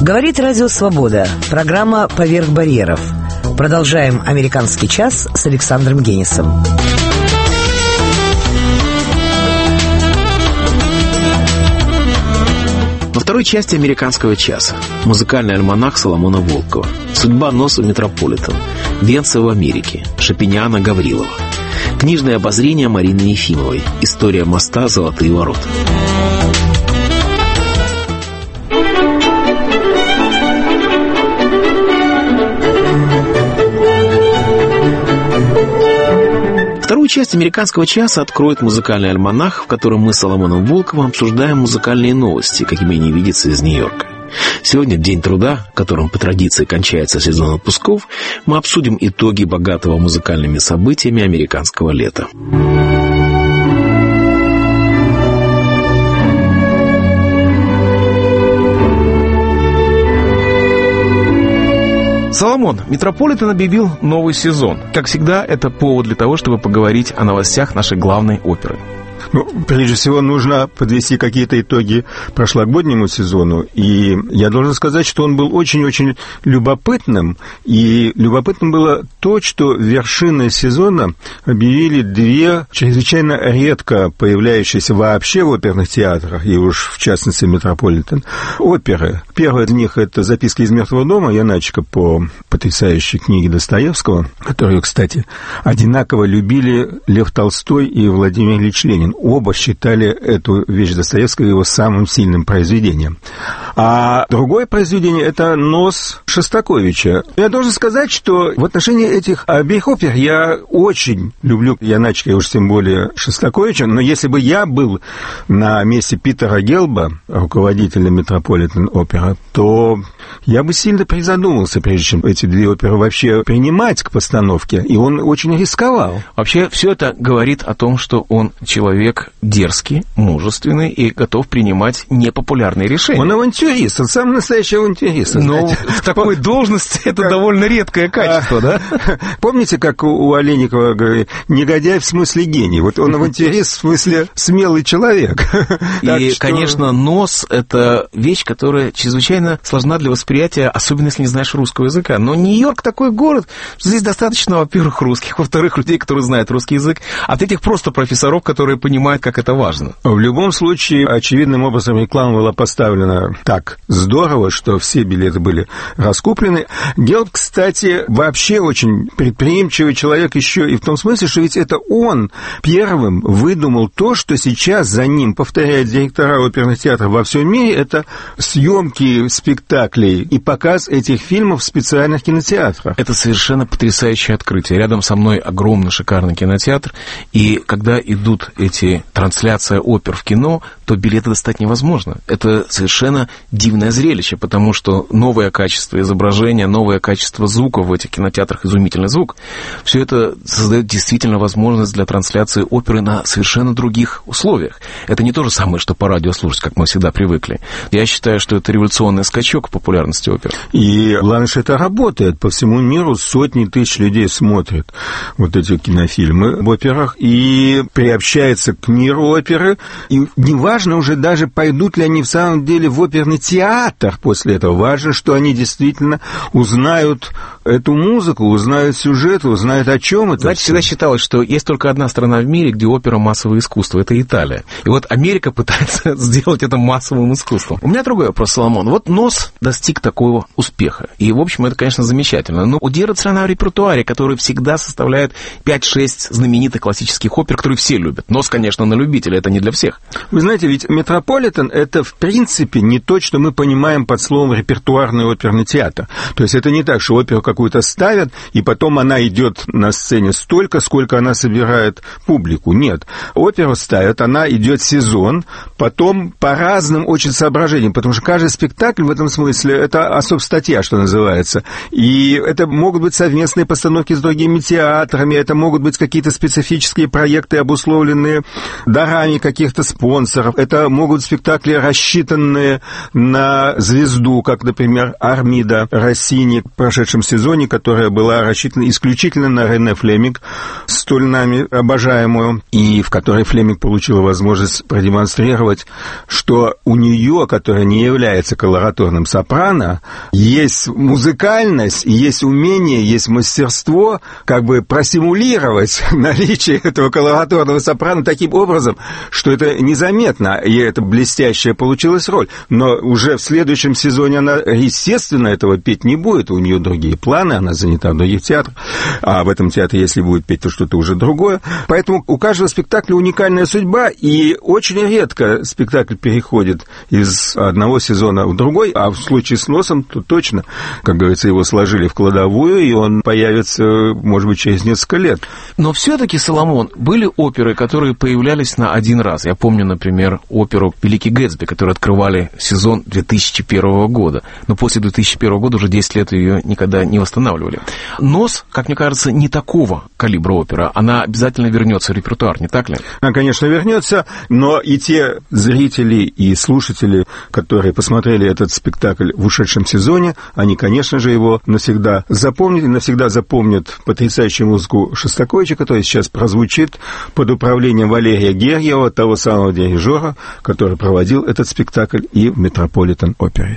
Говорит Радио Свобода. Программа «Поверх барьеров». Продолжаем «Американский час» с Александром Генисом. Во второй части «Американского часа» музыкальный альманах Соломона Волкова, судьба носа Метрополитен, Венца в Америке, Шапиняна Гаврилова, книжное обозрение Марины Ефимовой, история моста «Золотые ворота». Вторую часть «Американского часа» откроет музыкальный альманах, в котором мы с Соломоном Волковым обсуждаем музыкальные новости, какими они видятся из Нью-Йорка. Сегодня, в День труда, которым по традиции кончается сезон отпусков, мы обсудим итоги богатого музыкальными событиями американского лета. Соломон, Метрополитен объявил новый сезон. Как всегда, это повод для того, чтобы поговорить о новостях нашей главной оперы. Прежде всего, нужно подвести какие-то итоги прошлогоднему сезону. И я должен сказать, что он был очень-очень любопытным. И любопытным было то, что вершиной сезона объявили две чрезвычайно редко появляющиеся вообще в оперных театрах, и уж в частности Метрополитен, оперы. Первая из них — это «Записки из мертвого дома», Яначка по потрясающей книге Достоевского, которую, кстати, одинаково любили Лев Толстой и Владимир Ильич Ленин. Оба считали эту вещь Достоевского его самым сильным произведением. А другое произведение — это «Нос» Шостаковича. Я должен сказать, что в отношении этих обеих опер я очень люблю Яначка, и уж тем более Шостаковича, но если бы я был на месте Питера Гелба, руководителя Метрополитен-опера, то я бы сильно призадумался, прежде чем эти две оперы вообще принимать к постановке, и он очень рисковал. Вообще, все это говорит о том, что он человек дерзкий, мужественный и готов принимать непопулярные решения. Он авантюрист, он самый настоящий авантюрист. Но в такой должности это довольно редкое качество, да? Помните, как у Олейникова говорит, негодяй в смысле гений? Вот он авантюрист в смысле смелый человек. И, конечно, «Нос» — это вещь, которая чрезвычайно сложна для восприятия, особенно если не знаешь русского языка. Но Нью-Йорк такой город, что здесь достаточно, во-первых, русских, во-вторых, людей, которые знают русский язык, а в-третьих, просто профессоров, которые понимают, как это важно. В любом случае, очевидным образом реклама была поставлена так здорово, что все билеты были раскуплены. Гелб, кстати, вообще очень предприимчивый человек еще и в том смысле, что ведь это он первым выдумал то, что сейчас за ним повторяют директора оперных театров во всем мире, это съемки спектаклей и показ этих фильмов в специальных кинотеатрах. Это совершенно потрясающее открытие. Рядом со мной огромный шикарный кинотеатр, и когда идут эти трансляции опер в кино, то билеты достать невозможно. Это совершенно дивное зрелище, потому что новое качество изображения, новое качество звука в этих кинотеатрах, изумительный звук, все это создает действительно возможность для трансляции оперы на совершенно других условиях. Это не то же самое, что по радио слушать, как мы всегда привыкли. Я считаю, что это революционный скачок в популярности оперы. И главное, что это работает. По всему миру сотни тысяч людей смотрят вот эти кинофильмы в операх и приобщаются к миру оперы. И неважно уже даже, пойдут ли они в самом деле в оперный театр после этого. Важно, что они действительно узнают эту музыку, узнают сюжет, узнают, о чем это. Знаете, всегда считалось, что есть только одна страна в мире, где опера массовое искусство. Это Италия. И вот Америка пытается сделать это массовым искусством. У меня другой вопрос, Соломон. Вот «Нос» достиг такого успеха. И, в общем, это, конечно, замечательно. Но удержит страна в репертуаре, который всегда составляет 5-6 знаменитых классических опер, которые все любят. «Нос», конечно, на любителя, это не для всех. Вы знаете, ведь Метрополитен — это, в принципе, не то, что мы понимаем под словом репертуарный оперный театр. То есть это не так, что оперу какую-то ставят, и потом она идет на сцене столько, сколько она собирает публику. Нет. Оперу ставят, она идет сезон, потом по разным очень соображениям, потому что каждый спектакль в этом смысле — это особстатья, что называется. И это могут быть совместные постановки с другими театрами, это могут быть какие-то специфические проекты, обусловленные дарами каких-то спонсоров, это могут быть спектакли, рассчитанные на звезду, как, например, Армида Россини в прошедшем сезоне, которая была рассчитана исключительно на Рене Флеминг, столь нами обожаемую, и в которой Флеминг получила возможность продемонстрировать, что у нее, которая не является колораторным сопрано, есть музыкальность, есть умение, есть мастерство, как бы просимулировать наличие этого колораторного сопрано таким образом, что это незаметно, и это блестящая получилась роль. Но уже в следующем сезоне она, естественно, этого петь не будет, у нее другие планы, она занята в других театрах, а в этом театре, если будет петь, то что-то уже другое. Поэтому у каждого спектакля уникальная судьба, и очень редко спектакль переходит из одного сезона в другой, а в случае с «Носом», то точно, как говорится, его сложили в кладовую, и он появится, может быть, через несколько лет. Но все-таки, Соломон, были оперы, которые появлялись на один раз. Я помню, например, оперу «Великий Гэтсби», которую открывали сезон 2001 года. Но после 2001 года уже 10 лет ее никогда не восстанавливали. «Нос», как мне кажется, не такого калибра опера. Она обязательно вернется в репертуар, не так ли? Она, конечно, вернется, но и те зрители и слушатели, которые посмотрели этот спектакль в ушедшем сезоне, они, конечно же, его навсегда запомнят, и навсегда запомнят потрясающую музыку Шостаковича, которая сейчас прозвучит под управлением Валерия Гергиева, того самого дирижера, который проводил этот спектакль и в Метрополитен-опере.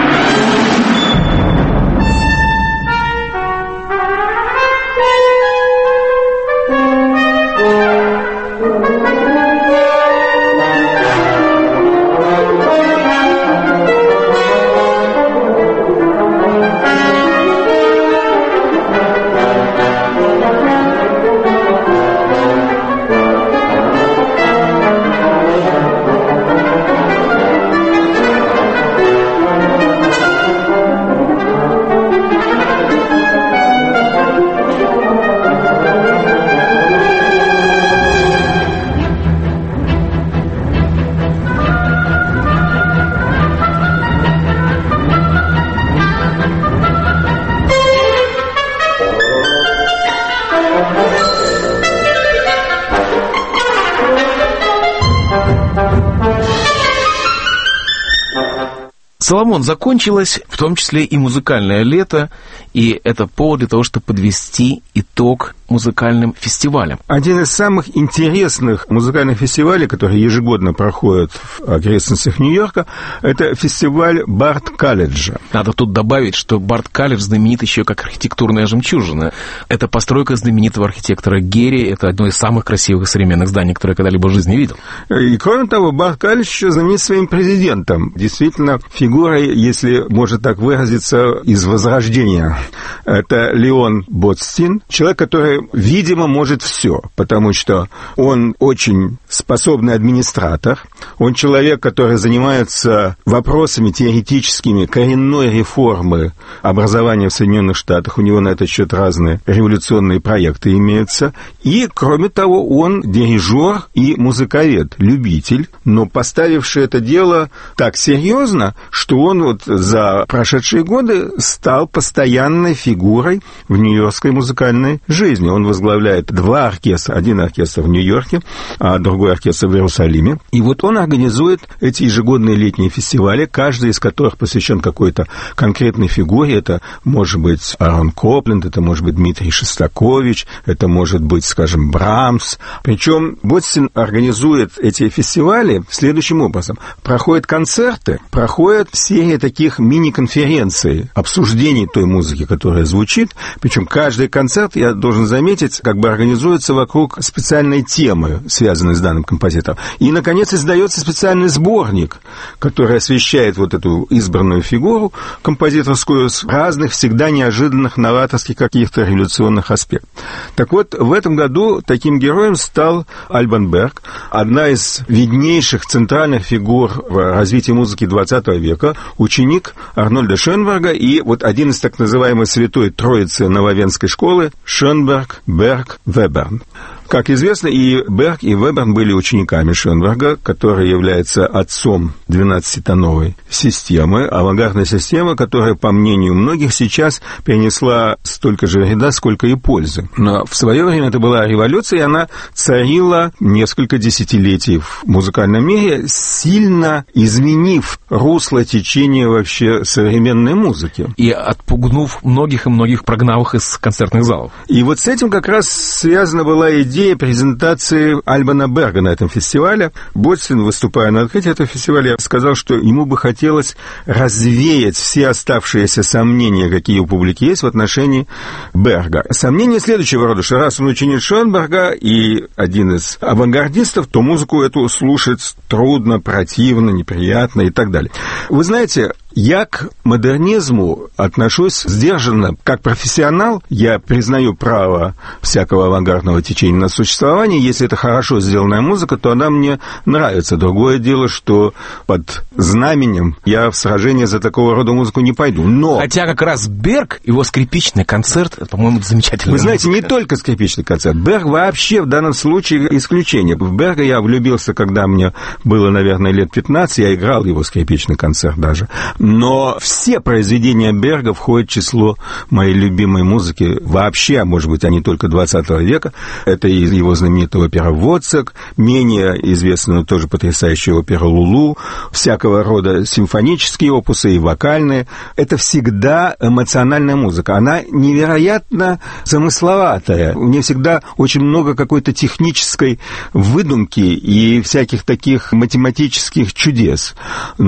Соломон, закончилось в том числе и музыкальное лето, и это повод для того, чтобы подвести итог музыкальным фестивалям. Один из самых интересных музыкальных фестивалей, которые ежегодно проходят в окрестностях Нью-Йорка, это фестиваль Барт-колледжа. Надо тут добавить, что Барт-колледж знаменит еще как архитектурная жемчужина. Это постройка знаменитого архитектора Герри, это одно из самых красивых современных зданий, которые я когда-либо в жизни видел. И кроме того, Барт-колледж еще знаменит своим президентом. Действительно, фигурой, если можно так выразиться, из Возрождения. Это Леон Ботстин, человек, который, видимо, может все, потому что он очень способный администратор, он человек, который занимается вопросами теоретическими коренной реформы образования в Соединенных Штатах, у него на этот счет разные революционные проекты имеются, и, кроме того, он дирижер и музыковед, любитель, но поставивший это дело так серьезно, что он вот за прошедшие годы стал постоянной фигурой в нью-йоркской музыкальной жизни. Он возглавляет два оркестра. Один оркестр в Нью-Йорке, а другой оркестр в Иерусалиме. И вот он организует эти ежегодные летние фестивали, каждый из которых посвящен какой-то конкретной фигуре. Это может быть Аарон Копленд, это может быть Дмитрий Шостакович, это может быть, скажем, Брамс. Причем Ботстин организует эти фестивали следующим образом. Проходят концерты, проходят серия таких мини-конференций, обсуждений той музыки, которая звучит. Причем каждый концерт, я должен заметить, как бы организуется вокруг специальной темы, связанной с данным композитором. И, наконец, издается специальный сборник, который освещает вот эту избранную фигуру композиторскую с разных, всегда неожиданных, новаторских каких-то революционных аспектов. Так вот, в этом году таким героем стал Альбан Берг, одна из виднейших центральных фигур в развитии музыки XX века, ученик Арнольда Шönberga и вот один из так называемой святой троицы Нововенской школы Шönberg, Берг, Веберн. Как известно, и Берг, и Веберн были учениками Шönberga, который является отцом 12-тоновой системы, авангардной системы, которая, по мнению многих, сейчас принесла столько же вреда, сколько и пользы. Но в свое время это была революция, и она царила несколько десятилетий в музыкальном мире, сильно изменив русло течения вообще современной музыки. И отпугнув многих и многих, прогнав их из концертных залов. И вот с этим как раз связана была идея презентации Альбана Берга на этом фестивале. Боцман, выступая на открытии этого фестиваля, сказал, что ему бы хотелось развеять все оставшиеся сомнения, какие у публики есть в отношении Берга. Сомнения следующего рода, что раз он ученик Шönberga и один из авангардистов, то музыку эту слушать трудно, противно, неприятно и так далее. Вы знаете, я к модернизму отношусь сдержанно. Как профессионал я признаю право всякого авангардного течения на существование. Если это хорошо сделанная музыка, то она мне нравится. Другое дело, что под знаменем я в сражение за такого рода музыку не пойду. Но... Хотя как раз Берг, его скрипичный концерт, это, по-моему, замечательная Вы знаете, музыка. не только скрипичный концерт. Берг вообще в данном случае исключение. В Берга я влюбился, когда мне было, наверное, лет 15. Я играл его скрипичный концерт даже. Но все произведения Берга входят в число моей любимой музыки вообще, а может быть, они только 20 века. Это из его знаменитого опера «Воцак», менее известная тоже потрясающая опера «Лулу», всякого рода симфонические опусы и вокальные. Это всегда эмоциональная музыка. Она невероятно замысловатая. У нее всегда очень много какой-то технической выдумки и всяких таких математических чудес.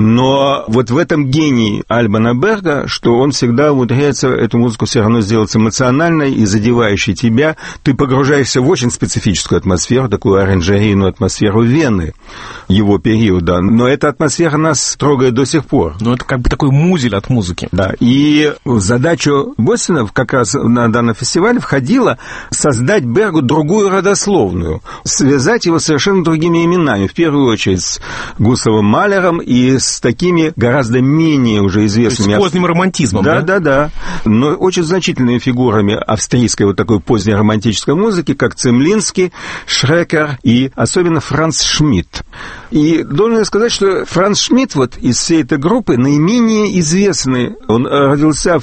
Но вот в этом гений Альбана Берга, что он всегда умудряется эту музыку все равно сделать эмоциональной и задевающей тебя. Ты погружаешься в очень специфическую атмосферу, такую оранжерийную атмосферу Вены его периода. Но эта атмосфера нас трогает до сих пор. Ну, это как бы такой музель от музыки. Да, и в задачу Боцмана как раз на данном фестивале входило создать Бергу другую родословную, связать его с совершенно другими именами, в первую очередь с Густавом Малером и с такими гораздо менее уже известными... С поздним романтизмом, да? Да, но очень значительными фигурами австрийской вот такой поздней романтической музыки, как Цемлинский, Шрекер и особенно Франц Шмидт. И должен сказать, что Франц Шмидт вот из всей этой группы наименее известный. Он родился в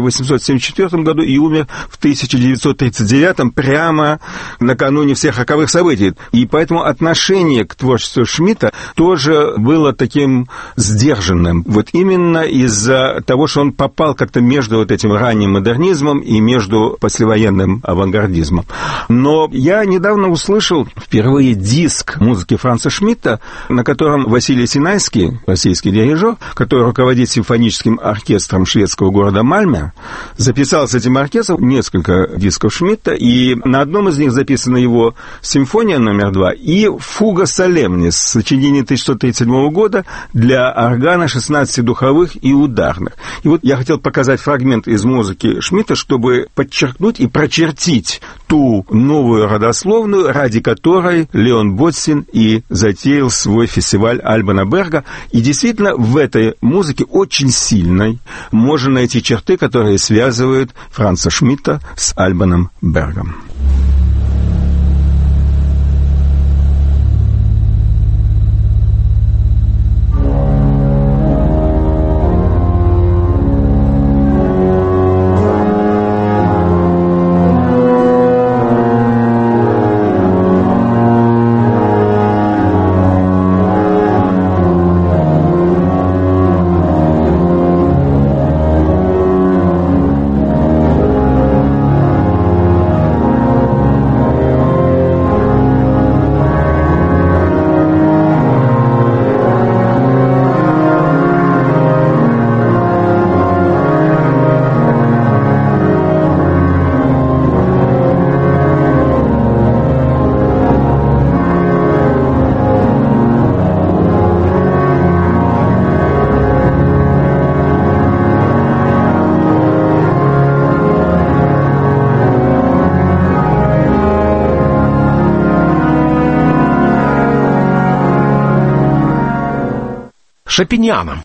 1874 году и умер в 1939, прямо накануне всех роковых событий. И поэтому отношение к творчеству Шмидта тоже было таким сдержанным. Вот именно из-за того, что он попал как-то между вот этим ранним модернизмом и между послевоенным авангардизмом. Но я недавно услышал впервые диск музыки Франца Шмидта, на котором Василий Синайский, российский дирижер, который руководит симфоническим оркестром шведского города Мальме, записал с этим оркестром несколько дисков Шмидта, и на одном из них записана его симфония номер 2 и фуга Солемнис, сочинение 1637 года для органа 16 духовых и ударных. И вот я хотел показать фрагмент из музыки Шмидта, чтобы подчеркнуть и прочертить ту новую родословную, ради которой Леон Боцман и затеял свой фестиваль Альбана Берга. И действительно, в этой музыке очень сильной можно найти черты, которые связывают Франца Шмидта с Альбаном Бергом. Шопенианом.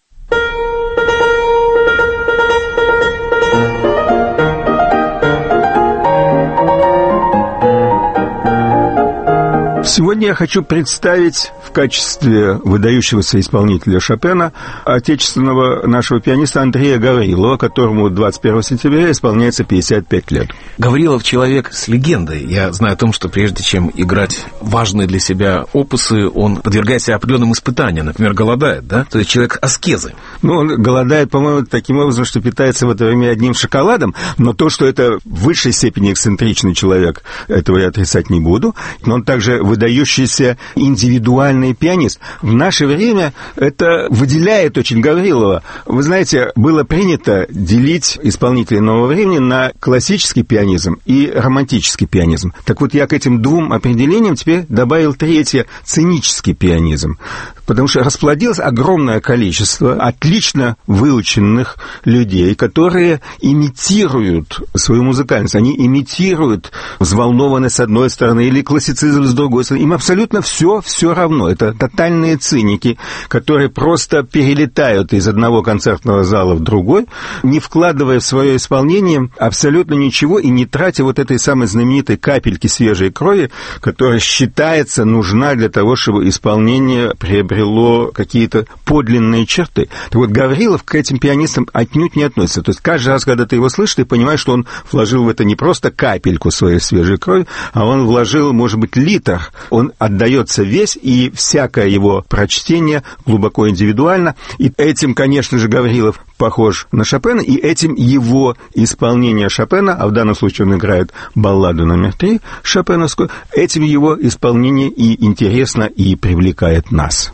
Сегодня я хочу представить в качестве выдающегося исполнителя Шопена отечественного нашего пианиста Андрея Гаврилова, которому 21 сентября исполняется 55 лет. Гаврилов человек с легендой. Я знаю о том, что прежде чем играть важные для себя опусы, он подвергает себя определенным испытаниям, например, голодает, да? То есть человек аскезы. Ну, он голодает, по-моему, таким образом, что питается в это время одним шоколадом, но то, что это в высшей степени эксцентричный человек, этого я отрицать не буду, но он также выдающийся индивидуальный пианист. В наше время это выделяет очень Гаврилова. Вы знаете, было принято делить исполнителей нового времени на классический пианизм и романтический пианизм. Так вот, я к этим двум определениям теперь добавил третье – цинический пианизм. Потому что расплодилось огромное количество отлично выученных людей, которые имитируют свою музыкальность. Они имитируют взволнованность с одной стороны или классицизм с другой стороны. Им абсолютно все равно. Это тотальные циники, которые просто перелетают из одного концертного зала в другой, не вкладывая в свое исполнение абсолютно ничего и не тратя вот этой самой знаменитой капельки свежей крови, которая считается нужна для того, чтобы исполнение приобрело какие-то подлинные черты. Так вот, Гаврилов к этим пианистам отнюдь не относится. То есть каждый раз, когда ты его слышишь, ты понимаешь, что он вложил в это не просто капельку своей свежей крови, а он вложил, может быть, литр. Он отдается весь, и всякое его прочтение глубоко индивидуально. И этим, конечно же, Гаврилов похож на Шопена, и этим его исполнение Шопена, а в данном случае он играет балладу номер 3 шопеновскую, этим его исполнение и интересно, и привлекает нас.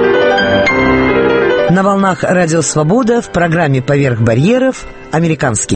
На волнах Радио Свобода в программе «Поверх барьеров» американский